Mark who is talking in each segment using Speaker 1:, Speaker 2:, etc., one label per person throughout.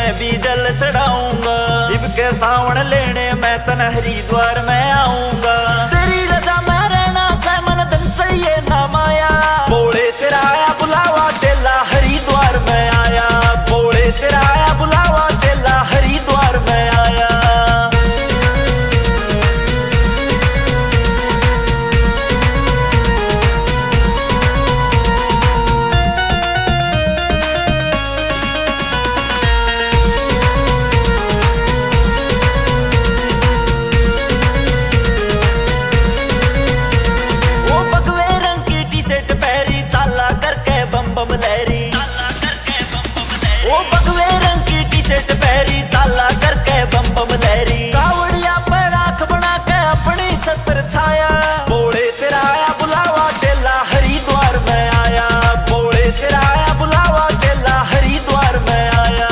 Speaker 1: मैं भी जल चढ़ाऊंगा। शिव के सावन लेने मैं तन हरिद्वार में आऊंगा। तेरी रजा में रहना से मन धन से ये ना माया। भोले तेरा आया बुलावा चेला हरिद्वार में आया। भोले तेरा आया बुलावा चेला हरिद्वार में आया। वो भगवे रंग की टी शर्ट पहरी चाला करके बम बम लहरी। कावड़िया पर आंख बना के अपनी छत्र छाया। भोले तेरा आया बुलावा चेला हरिद्वार में आया। भोले तेरा आया बुलावा चेला हरिद्वार में आया।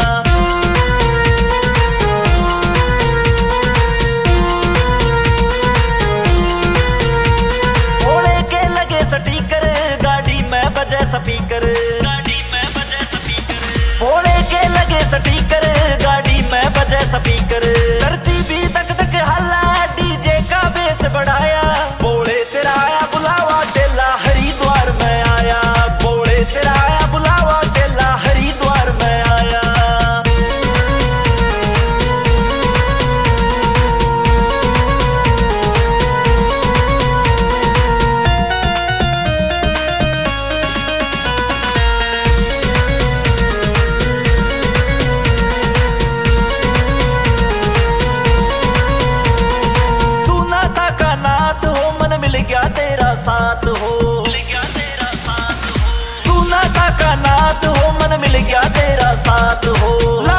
Speaker 1: भोले के लगे स्टीकर गाड़ी में बजे स्पीकर। भोले के लगे स्पीकर गाड़ी में बजे स्पीकर। धरती भी तक तक हल्ला डीजे का बेस बढ़ाया। भोले तेरा आया बुलावा चेला हरिद्वार में आया। भोले तेरा आया बुलावा चेला हरिद्वार में आया। साथ हो तू नाता का नाथ हो मन मिल गया तेरा साथ हो।